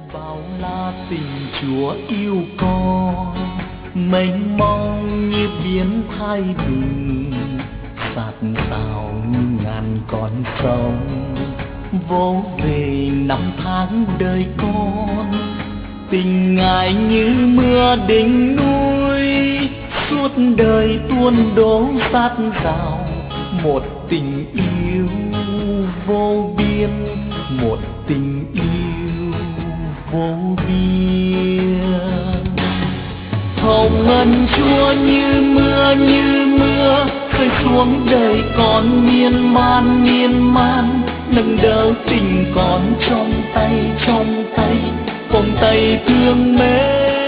bao la tình Chúa yêu con, mênh mông như biển Thái Bình, sát sao ngàn con sông vô về năm tháng đời con. Tình Ngài như mưa đỉnh núi, suốt đời tuôn đổ sát rào. Một tình yêu vô biên, một tình yêu vô biên. Hồng ân Chúa như mưa rơi xuống đời con miên man, nâng đỡ tình con trong tay, vòng tay thương mến.